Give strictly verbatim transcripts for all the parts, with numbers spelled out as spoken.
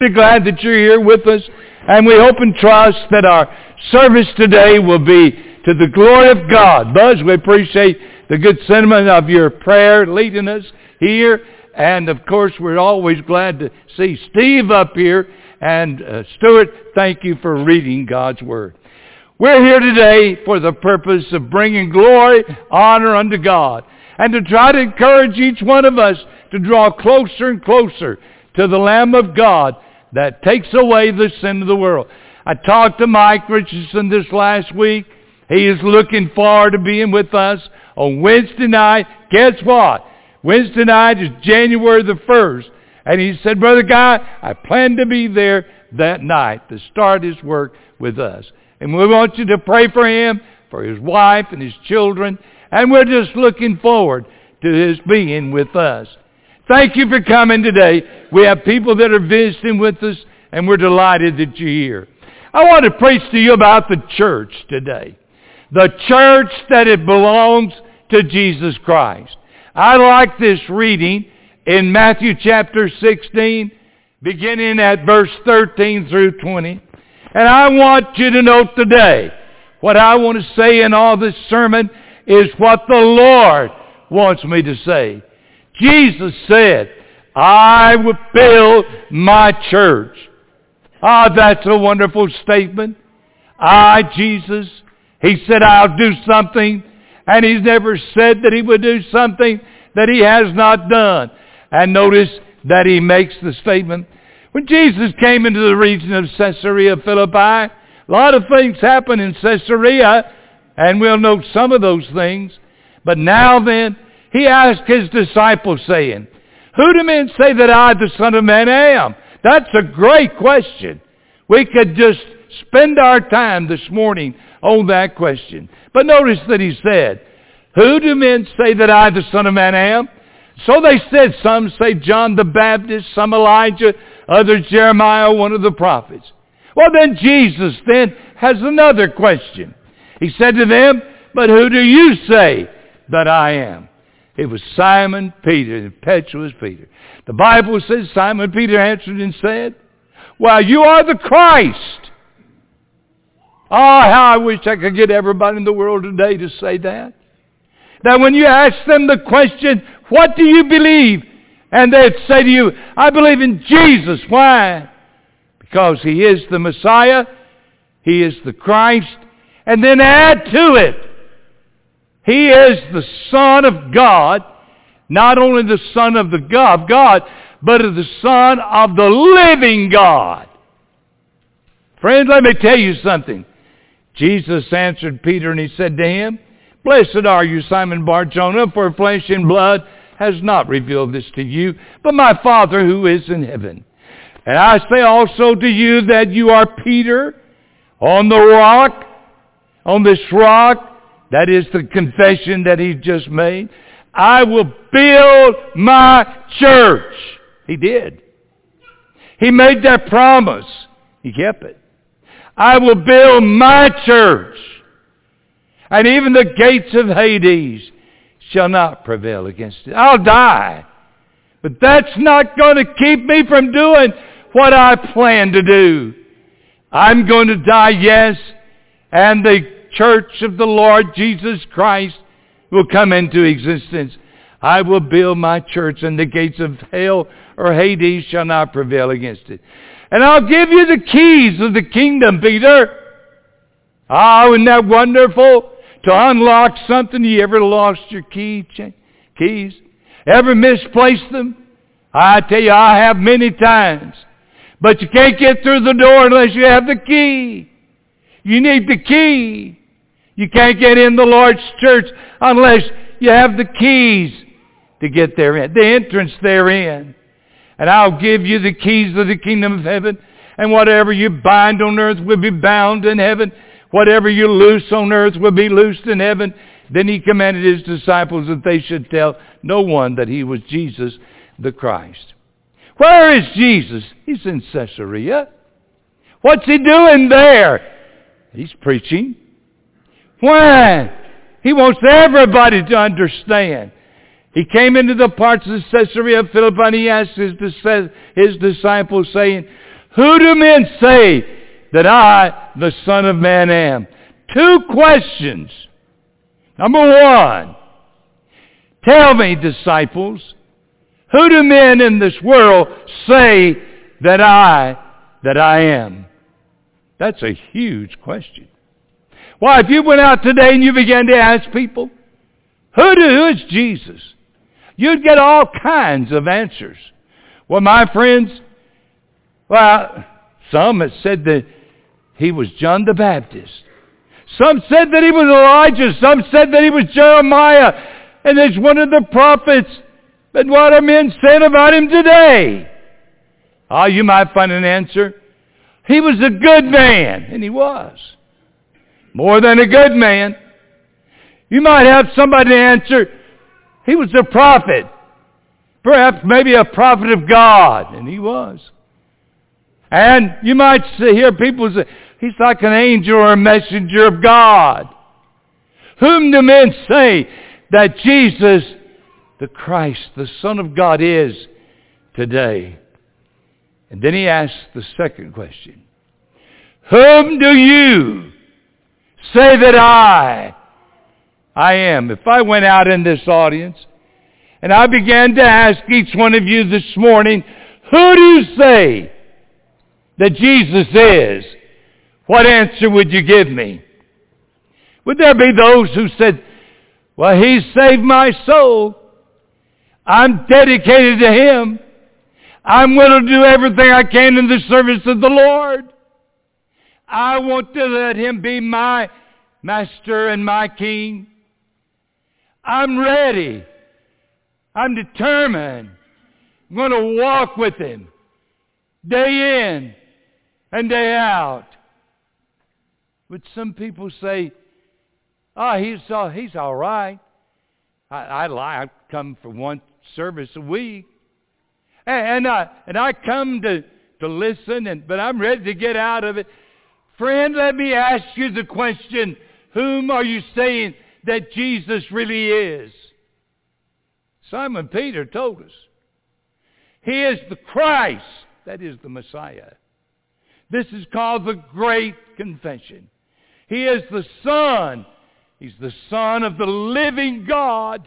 We're glad that you're here with us, and we hope and trust that our service today will be to the glory of God. Buzz, we appreciate the good sentiment of your prayer leading us here, and of course we're always glad to see Steve up here, and uh, Stuart, thank you for reading God's Word. We're here today for the purpose of bringing glory, honor unto God, and to try to encourage each one of us to draw closer and closer to the Lamb of God that takes away the sin of the world. I talked to Mike Richardson this last week. He is looking forward to being with us on Wednesday night. Guess what? Wednesday night is January the first. And he said, Brother Guy, I plan to be there that night to start his work with us. And we want you to pray for him, for his wife and his children. And we're just looking forward to his being with us. Thank you for coming today. We have people that are visiting with us, and we're delighted that you're here. I want to preach to you about the church today. The church that it belongs to Jesus Christ. I like this reading in Matthew chapter sixteen, beginning at verse thirteen through twenty. And I want you to note today, what I want to say in all this sermon is what the Lord wants me to say. Jesus said, I will build my church. Ah, oh, that's a wonderful statement. I, Jesus, He said, I'll do something. And He's never said that He would do something that He has not done. And notice that He makes the statement. When Jesus came into the region of Caesarea Philippi, a lot of things happened in Caesarea, and we'll note some of those things. But now then, He asked His disciples, saying, Who do men say that I, the Son of Man, am? That's a great question. We could just spend our time this morning on that question. But notice that He said, Who do men say that I, the Son of Man, am? So they said, some say John the Baptist, some Elijah, others Jeremiah, one of the prophets. Well, then Jesus then has another question. He said to them, But who do you say that I am? It was Simon Peter, impetuous Peter. The Bible says Simon Peter answered and said, Well, you are the Christ. Oh, how I wish I could get everybody in the world today to say that. Now, when you ask them the question, what do you believe? And they'd say to you, I believe in Jesus. Why? Because He is the Messiah. He is the Christ. And then add to it, He is the Son of God, not only the Son of the God, God, but of the Son of the living God. Friends, let me tell you something. Jesus answered Peter and He said to him, Blessed are you, Simon Bar-Jonah, for flesh and blood has not revealed this to you, but my Father who is in heaven. And I say also to you that you are Peter, on the rock, on this rock, that is the confession that He just made. I will build my church. He did. He made that promise. He kept it. I will build my church. And even the gates of Hades shall not prevail against it. I'll die. But that's not going to keep me from doing what I plan to do. I'm going to die, yes, and the church of the Lord Jesus Christ will come into existence. I will build my church, and the gates of hell or Hades shall not prevail against it. And I'll give you the keys of the kingdom, Peter. Oh, isn't that wonderful? To unlock something, you ever lost your key, keys? Ever misplaced them? I tell you, I have many times. But you can't get through the door unless you have the key. You need the key. You can't get in the Lord's church unless you have the keys to get therein, the entrance therein. And I'll give you the keys of the kingdom of heaven. And whatever you bind on earth will be bound in heaven. Whatever you loose on earth will be loosed in heaven. Then He commanded His disciples that they should tell no one that He was Jesus the Christ. Where is Jesus? He's in Caesarea. What's He doing there? He's preaching. Why? He wants everybody to understand. He came into the parts of Caesarea Philippi and He asked his, his disciples saying, Who do men say that I, the Son of Man, am? Two questions. Number one, tell me, disciples, who do men in this world say that I, that I am? That's a huge question. Why, if you went out today and you began to ask people, who, do, who is Jesus? You'd get all kinds of answers. Well, my friends, well, some have said that he was John the Baptist. Some said that he was Elijah. Some said that he was Jeremiah. And there's one of the prophets. But what are men saying about him today? Oh, you might find an answer. He was a good man. And he was. More than a good man. You might have somebody answer, he was a prophet. Perhaps maybe a prophet of God. And he was. And you might hear people say, he's like an angel or a messenger of God. Whom do men say that Jesus, the Christ, the Son of God, is today? And then he asks the second question. Whom do you say that I, I am? If I went out in this audience and I began to ask each one of you this morning, who do you say that Jesus is? What answer would you give me? Would there be those who said, well, He saved my soul. I'm dedicated to Him. I'm willing to do everything I can in the service of the Lord. I want to let Him be my master and my king. I'm ready. I'm determined. I'm going to walk with Him day in and day out. But some people say, oh, he's all, he's all right. I, I lie. I come for one service a week. And, and, I, and I come to, to listen, and but I'm ready to get out of it. Friend, let me ask you the question, whom are you saying that Jesus really is? Simon Peter told us. He is the Christ, that is the Messiah. This is called the Great Confession. He is the Son. He's the Son of the living God.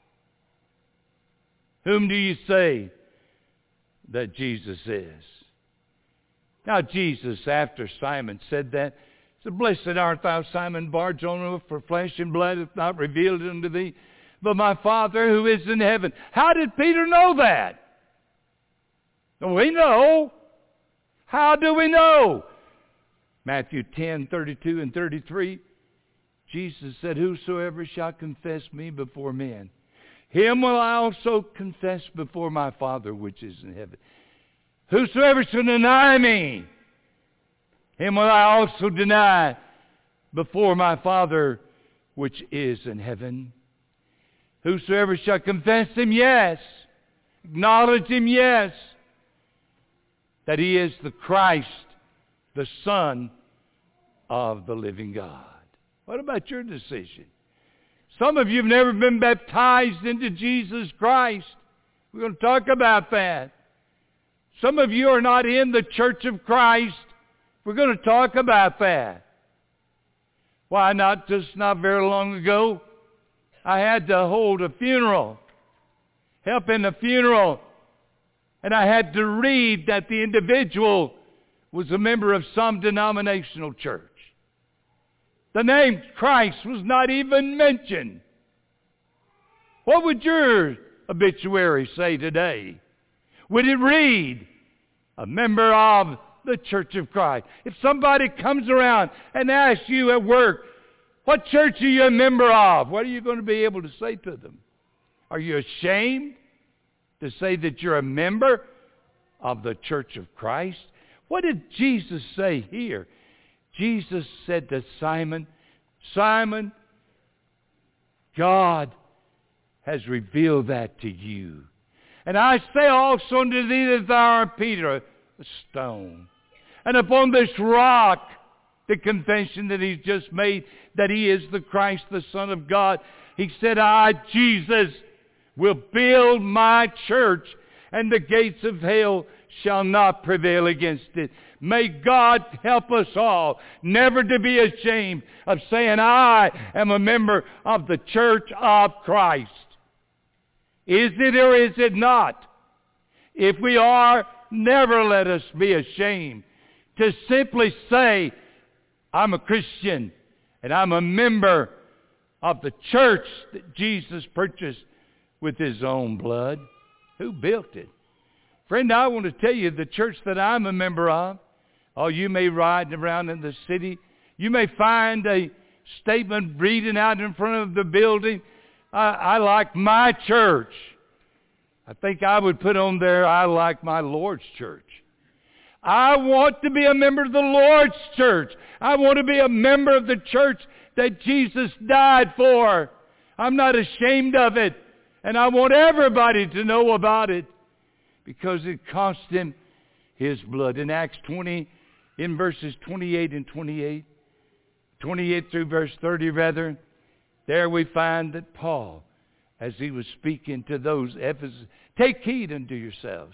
Whom do you say that Jesus is? Now Jesus, after Simon said that, said, Blessed art thou, Simon Bar-Jonah, for flesh and blood hath not revealed it unto thee, but my Father who is in heaven. How did Peter know that? We know. How do we know? Matthew ten, thirty-two and thirty-three. Jesus said, Whosoever shall confess me before men, him will I also confess before my Father which is in heaven. Whosoever shall deny me, him will I also deny before my Father which is in heaven. Whosoever shall confess Him, yes. Acknowledge Him, yes. That He is the Christ, the Son of the living God. What about your decision? Some of you have never been baptized into Jesus Christ. We're going to talk about that. Some of you are not in the Church of Christ. We're going to talk about that. Why not just not very long ago, I had to hold a funeral, help in a funeral, and I had to read that the individual was a member of some denominational church. The name Christ was not even mentioned. What would your obituary say today? Would it read, a member of the Church of Christ? If somebody comes around and asks you at work, what church are you a member of? What are you going to be able to say to them? Are you ashamed to say that you're a member of the Church of Christ? What did Jesus say here? Jesus said to Simon, Simon, God has revealed that to you. And I say also unto thee that thou art Peter, a stone. And upon this rock, the confession that He's just made, that He is the Christ, the Son of God, He said, I, Jesus, will build my church, and the gates of hell shall not prevail against it. May God help us all never to be ashamed of saying, I am a member of the church of Christ. Is it or is it not? If we are, never let us be ashamed to simply say, I'm a Christian and I'm a member of the church that Jesus purchased with His own blood. Who built it? Friend, I want to tell you, the church that I'm a member of, oh, you may ride around in the city. You may find a statement reading out in front of the building, I, I like my church. I think I would put on there, I like my Lord's church. I want to be a member of the Lord's church. I want to be a member of the church that Jesus died for. I'm not ashamed of it. And I want everybody to know about it because it cost Him His blood. In Acts twenty, in verses twenty-eight and twenty-eight, twenty-eight through verse thirty rather, there we find that Paul, as he was speaking to those Ephesus, take heed unto yourselves.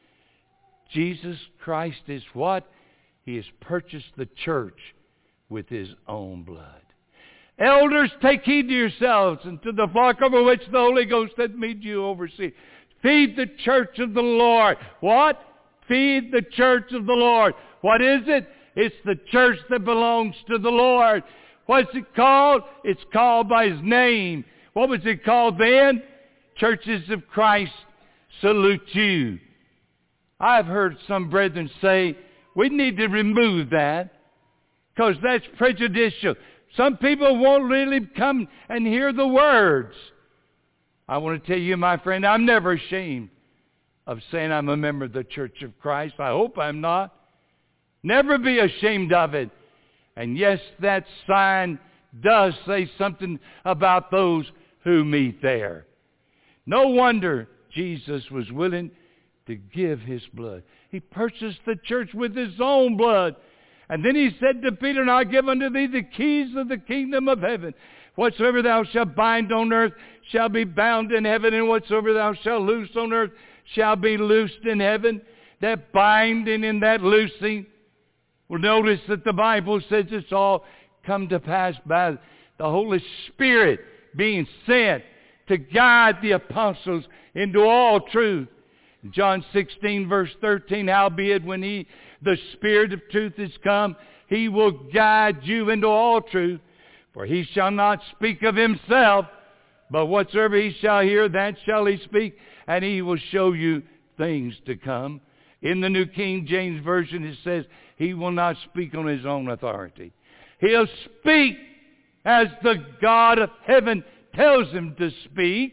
Jesus Christ is what? He has purchased the church with His own blood. Elders, take heed to yourselves and to the flock over which the Holy Ghost hath made you oversee. Feed the church of the Lord. What? Feed the church of the Lord. What is it? It's the church that belongs to the Lord. What's it called? It's called by His name. What was it called then? Churches of Christ salute you. I've heard some brethren say, we need to remove that because that's prejudicial. Some people won't really come and hear the words. I want to tell you, my friend, I'm never ashamed of saying I'm a member of the Church of Christ. I hope I'm not. Never be ashamed of it. And yes, that sign does say something about those who meet there. No wonder Jesus was willing to give His blood. He purchased the church with His own blood. And then He said to Peter, and I give unto thee the keys of the kingdom of heaven. Whatsoever thou shalt bind on earth shall be bound in heaven, and whatsoever thou shalt loose on earth shall be loosed in heaven. That binding and that loosing. Well, notice that the Bible says it's all come to pass by the Holy Spirit being sent to guide the apostles into all truth. John sixteen verse thirteen, howbeit when He, the Spirit of truth, is come, He will guide you into all truth. For He shall not speak of Himself, but whatsoever He shall hear, that shall He speak, and He will show you things to come. In the New King James Version it says, He will not speak on His own authority. He'll speak as the God of heaven tells Him to speak.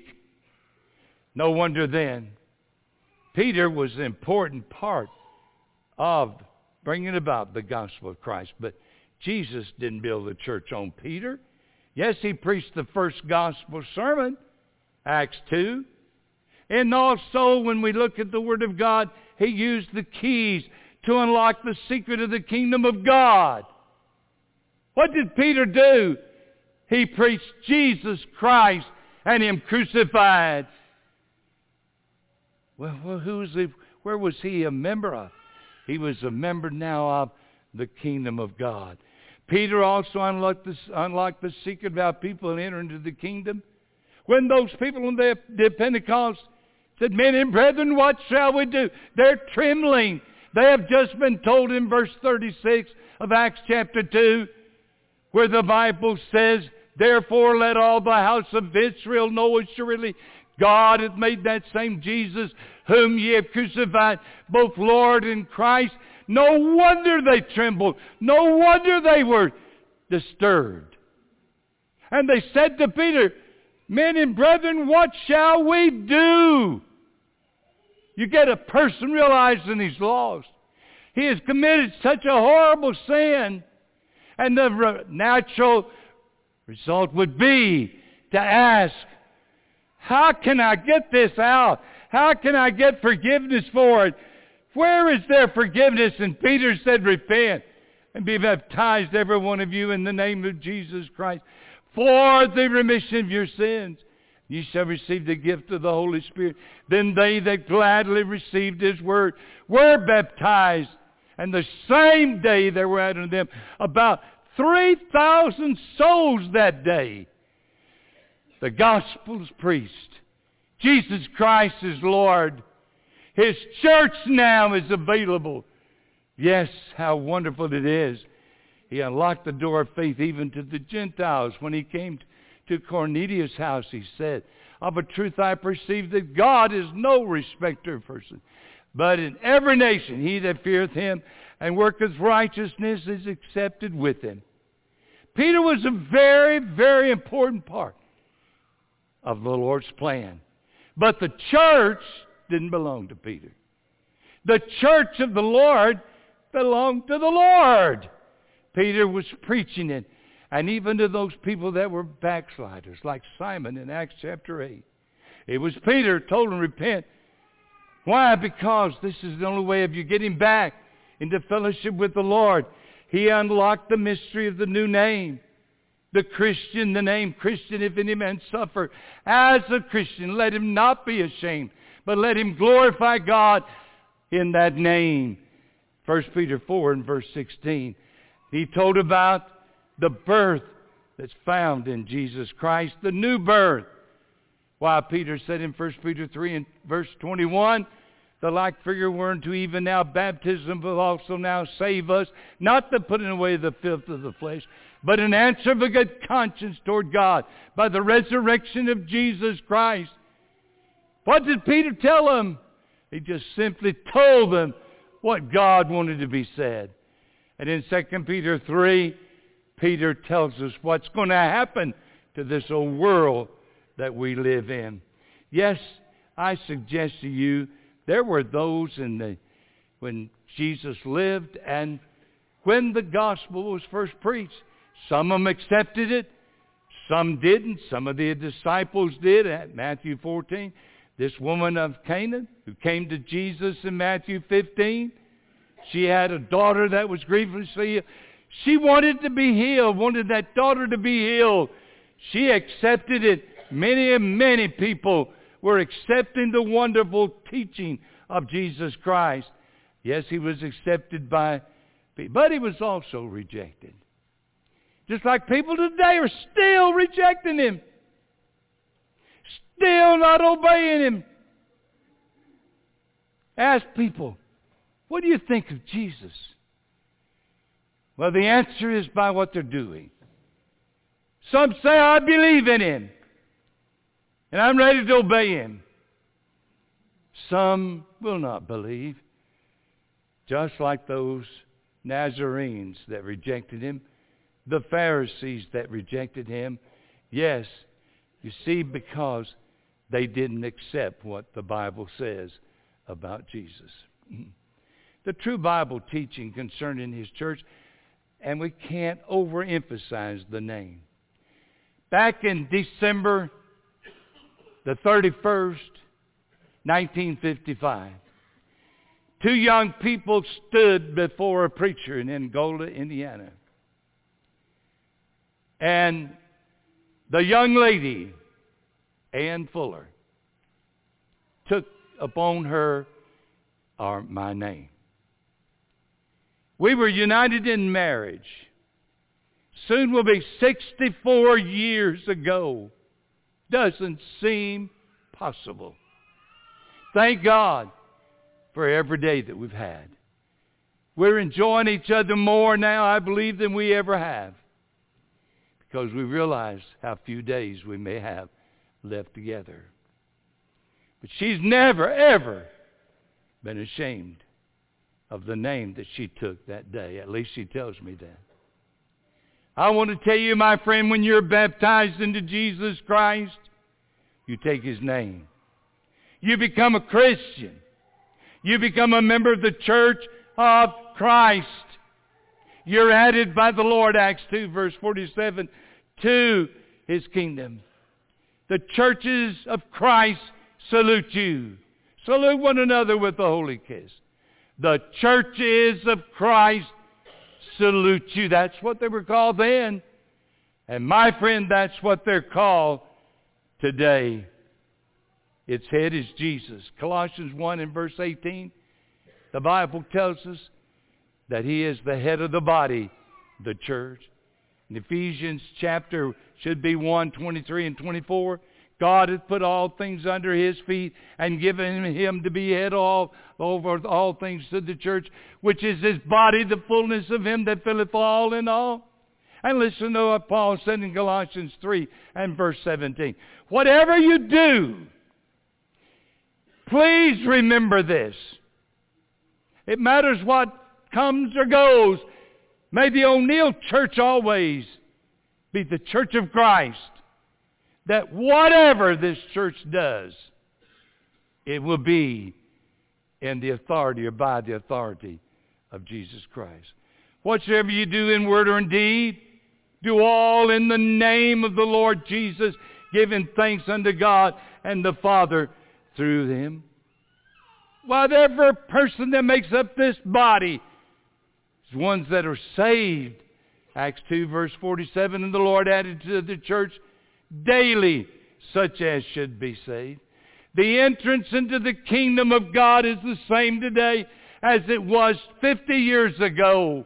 No wonder then Peter was an important part of bringing about the gospel of Christ. But Jesus didn't build the church on Peter. Yes, He preached the first gospel sermon, Acts two. And also, when we look at the Word of God, He used the keys to unlock the secret of the kingdom of God. What did Peter do? He preached Jesus Christ and Him crucified. Well, well who was he, where was he a member of? He was a member now of the kingdom of God. Peter also unlocked the, unlocked the secret about people who enter into the kingdom. When those people on the, the Pentecost said, men and brethren, what shall we do? They're trembling. They have just been told in verse thirty-six of Acts chapter two, where the Bible says, therefore let all the house of Israel know assuredly God hath made that same Jesus whom ye have crucified, both Lord and Christ. No wonder they trembled. No wonder they were disturbed. And they said to Peter, men and brethren, what shall we do? You get a person realizing he's lost. He has committed such a horrible sin. And the re- natural result would be to ask, how can I get this out? How can I get forgiveness for it? Where is there forgiveness? And Peter said, repent and be baptized, every one of you, in the name of Jesus Christ, for the remission of your sins, Ye shall receive the gift of the Holy Spirit. Then they that gladly received His word were baptized. And the same day there were added unto them about three thousand souls that day. The gospel's preached. Jesus Christ is Lord. His church now is available. Yes, how wonderful it is. He unlocked the door of faith even to the Gentiles. When He came to Cornelius' house, He said, of a truth I perceive that God is no respecter of persons, but in every nation he that feareth Him and worketh righteousness is accepted with Him. Peter was a very, very important part of the Lord's plan. But the church didn't belong to Peter. The church of the Lord belonged to the Lord. Peter was preaching it. And even to those people that were backsliders, like Simon in Acts chapter eight. It was Peter told them, repent. Why? Because this is the only way of you getting back into fellowship with the Lord. He unlocked the mystery of the new name. The Christian, the name Christian, if any man suffer as a Christian, let him not be ashamed, but let him glorify God in that name. First Peter four and verse sixteen. He told about the birth that's found in Jesus Christ, the new birth. Why, Peter said in First Peter three and verse twenty-one, the like figure whereunto even now baptism will also now save us, not the putting away the filth of the flesh, but an answer of a good conscience toward God by the resurrection of Jesus Christ. What did Peter tell them? He just simply told them what God wanted to be said. And in Second Peter three, Peter tells us what's going to happen to this old world that we live in. Yes, I suggest to you, there were those in the when Jesus lived and when the gospel was first preached. Some of them accepted it, some didn't. Some of the disciples did at Matthew fourteen. This woman of Canaan who came to Jesus in Matthew fifteen, she had a daughter that was grievously ill. She wanted to be healed, wanted that daughter to be healed. She accepted it. Many and many people were accepting the wonderful teaching of Jesus Christ. Yes, He was accepted by people, but He was also rejected. Just like people today are still rejecting Him. Still not obeying Him. Ask people, what do you think of Jesus? Well, the answer is by what they're doing. Some say, I believe in Him, and I'm ready to obey Him. Some will not believe, just like those Nazarenes that rejected Him, the Pharisees that rejected Him. Yes, you see, because they didn't accept what the Bible says about Jesus. The true Bible teaching concerning His church, and we can't overemphasize the name. Back in December the thirty-first, nineteen fifty-five, two young people stood before a preacher in Angola, Indiana. And the young lady, Ann Fuller, took upon her or my name. We were united in marriage. Soon will be sixty-four years ago. Doesn't seem possible. Thank God for every day that we've had. We're enjoying each other more now, I believe, than we ever have. Because we realize how few days we may have left together. But she's never, ever been ashamed of the name that she took that day. At least she tells me that. I want to tell you, my friend, when you're baptized into Jesus Christ, you take His name. You become a Christian. You become a member of the church of Christ. You're added by the Lord, Acts two, verse forty-seven, to His kingdom. The churches of Christ salute you. Salute one another with a holy kiss. The churches of Christ salute you. That's what they were called then. And my friend, that's what they're called today. Its head is Jesus. Colossians one and verse eighteen, the Bible tells us that He is the head of the body, the church. In Ephesians chapter, should be one, twenty-three and twenty-four, God hath put all things under His feet and given Him to be head all over all things to the church, which is His body, the fullness of Him that filleth all in all. And listen to what Paul said in Colossians three and verse seventeen. Whatever you do, please remember this. It matters what comes or goes. May the O'Neill Church always be the church of Christ. That whatever this church does, it will be in the authority or by the authority of Jesus Christ. Whatsoever you do in word or in deed, do all in the name of the Lord Jesus, giving thanks unto God and the Father through Him. Whatever person that makes up this body is ones that are saved. Acts two verse forty-seven, and the Lord added to the church daily such as should be saved. The entrance into the kingdom of God is the same today as it was fifty years ago.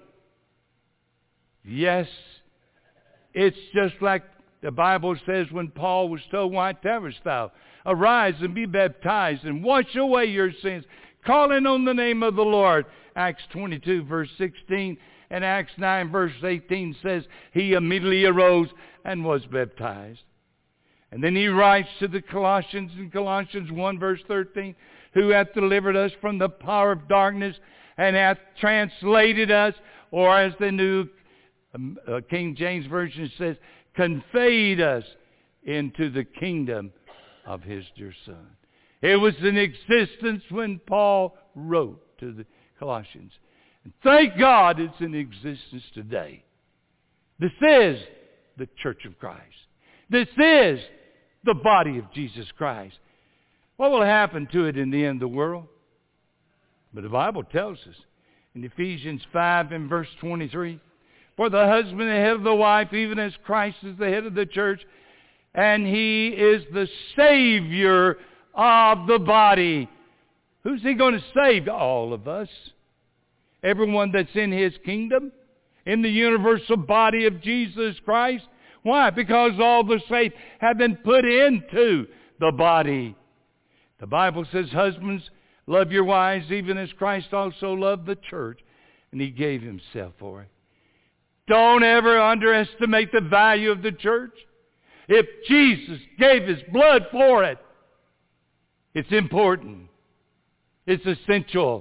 Yes, it's just like the Bible says when Paul was told, why tarriest thou? Arise and be baptized and wash away your sins, calling on the name of the Lord. Acts twenty-two verse sixteen and Acts nine verse eighteen says he immediately arose and was baptized. And then he writes to the Colossians in Colossians one verse thirteen, who hath delivered us from the power of darkness and hath translated us, or as the New um, uh, King James Version says, conveyed us into the kingdom of His dear Son. It was in existence when Paul wrote to the Colossians. And thank God it's in existence today. This is the church of Christ. This is the body of Jesus Christ. What will happen to it in the end of the world? But the Bible tells us in Ephesians five and verse twenty-three, for the husband the head of the wife, even as Christ is the head of the church, and He is the Savior of the body. Who's He going to save? All of us. Everyone that's in His kingdom, in the universal body of Jesus Christ. Why? Because all the saints have been put into the body. The Bible says, husbands, love your wives even as Christ also loved the church, and He gave Himself for it. Don't ever underestimate the value of the church. If Jesus gave His blood for it, it's important. It's essential.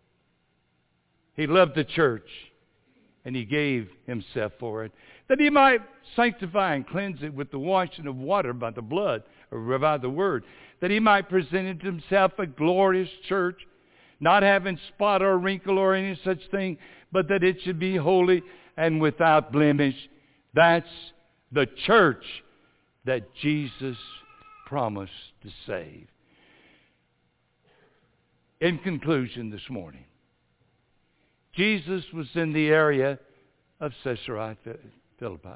He loved the church, and He gave Himself for it, that He might sanctify and cleanse it with the washing of water by the blood, or by the word, that He might present it to Himself a glorious church, not having spot or wrinkle or any such thing, but that it should be holy and without blemish. That's the church that Jesus promised to save. In conclusion this morning, Jesus was in the area of Caesarea Philippi.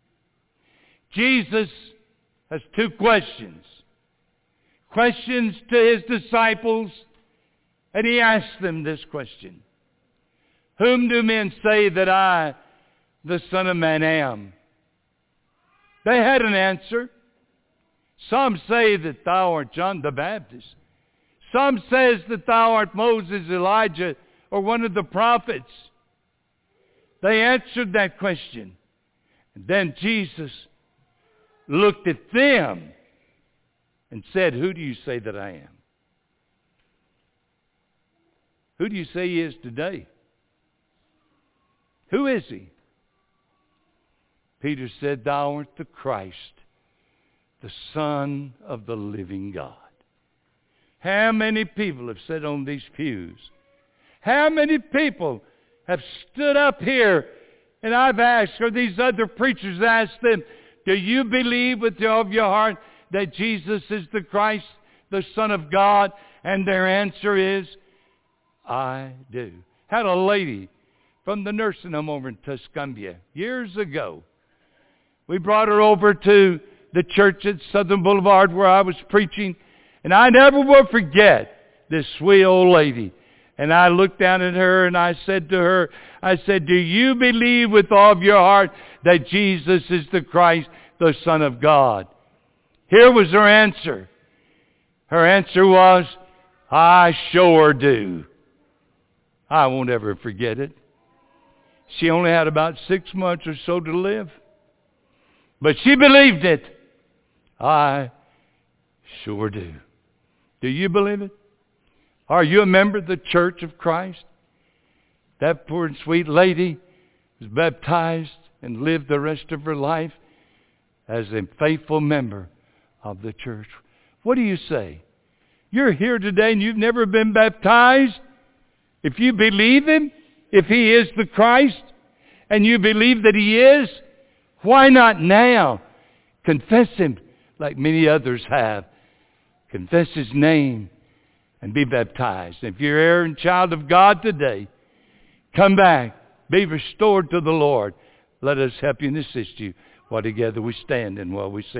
Jesus has two questions. Questions to His disciples, and He asked them this question. Whom do men say that I, the Son of Man, am? They had an answer. Some say that thou art John the Baptist. Some says that thou art Moses, Elijah, or one of the prophets. They answered that question. And then Jesus looked at them and said, who do you say that I am? Who do you say He is today? Who is He? Peter said, thou art the Christ, the Son of the living God. How many people have sat on these pews? How many people have stood up here, and I've asked, or these other preachers asked them, do you believe with all of your heart that Jesus is the Christ, the Son of God? And their answer is, I do. Had a lady from the nursing home over in Tuscumbia years ago. We brought her over to the church at Southern Boulevard where I was preaching. And I never will forget this sweet old lady. And I looked down at her and I said to her, I said, do you believe with all of your heart that Jesus is the Christ, the Son of God? Here was her answer. Her answer was, I sure do. I won't ever forget it. She only had about six months or so to live. But she believed it. I sure do. Do you believe it? Are you a member of the Church of Christ? That poor and sweet lady was baptized and lived the rest of her life as a faithful member of the church. What do you say? You're here today and you've never been baptized? If you believe Him, if He is the Christ, and you believe that He is, why not now confess Him like many others have? Confess His name and be baptized. If you're heir and child of God today, come back. Be restored to the Lord. Let us help you and assist you while together we stand and while we sing.